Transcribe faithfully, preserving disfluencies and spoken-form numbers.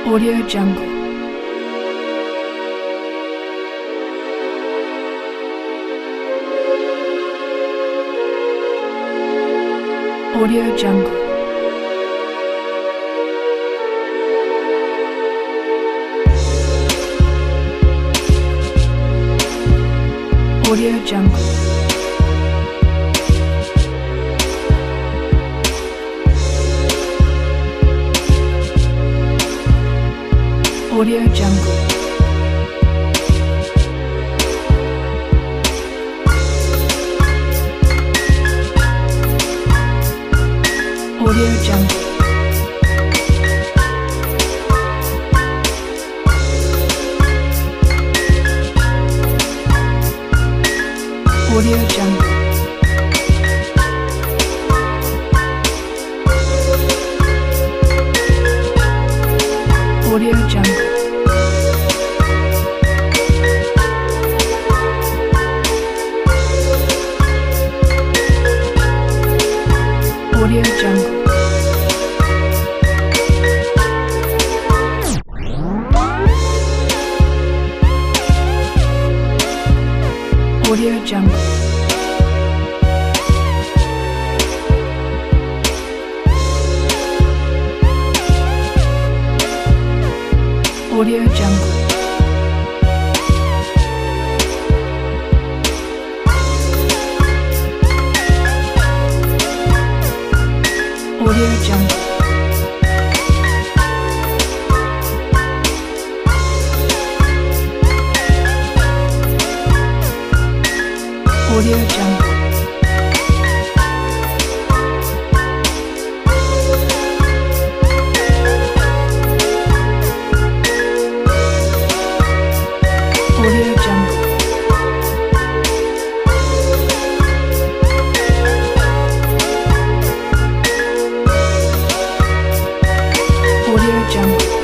Audio Jungle. Audio Jungle. Audio Jungle. Audio Jungle. Audio Jungle. Audio Jungle. Audio Jungle. Audio Jungle. Audio Jungle. Audio Jungle. Audio Jungle. Audio Jungle. Audio Jungle. Audio Jungle.